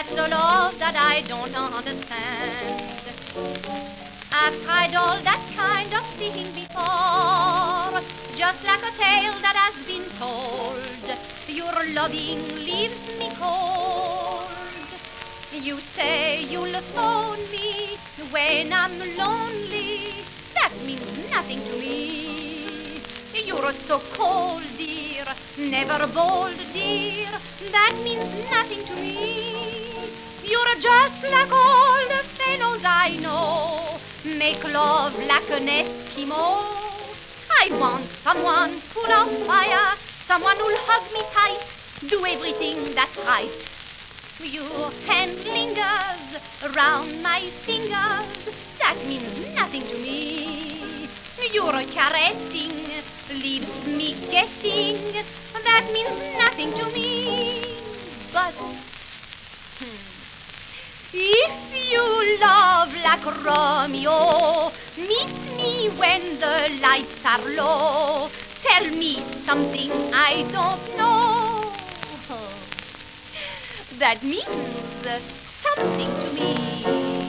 That's the love that I don't understand. I've tried all that kind of thing before, just like a tale that has been told. Your loving leaves me cold. You say you'll phone me when I'm lonely. That means nothing to me. You're so cold, dear, never bold, dear. That means nothing to me. You're just like all the fellows I know, make love like an Eskimo. I want someone full of fire, someone who'll hug me tight, do everything that's right. Your hand lingers around my fingers, that means nothing to me. Your caressing leaves me guessing, that means nothing to me. But if you love like Romeo, meet me when the lights are low. Tell me something I don't know. That means something to me.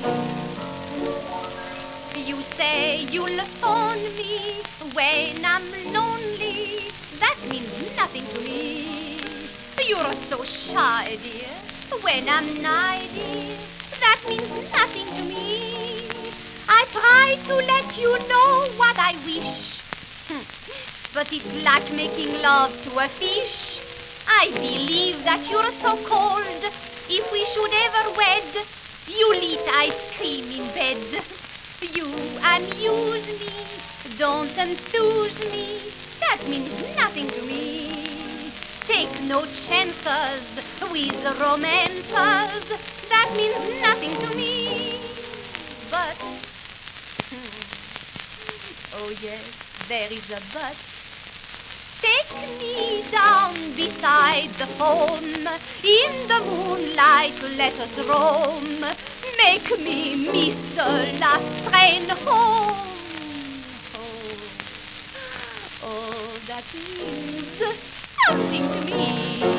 You say you'll phone me when I'm lonely. That means nothing to me. You're so shy, dear, when I'm nigh, dear. That means nothing to me. I try to let you know what I wish, but it's like making love to a fish. I believe that you're so cold. If we should ever wed, you'll eat ice cream in bed. You amuse me, don't enthuse me. That means nothing to me. Take no chances with romances. That means nothing to me. But, oh yes, there is a but. Take me down beside the foam. In the moonlight let us roam. Make me miss the last train home. Oh, that means something to me.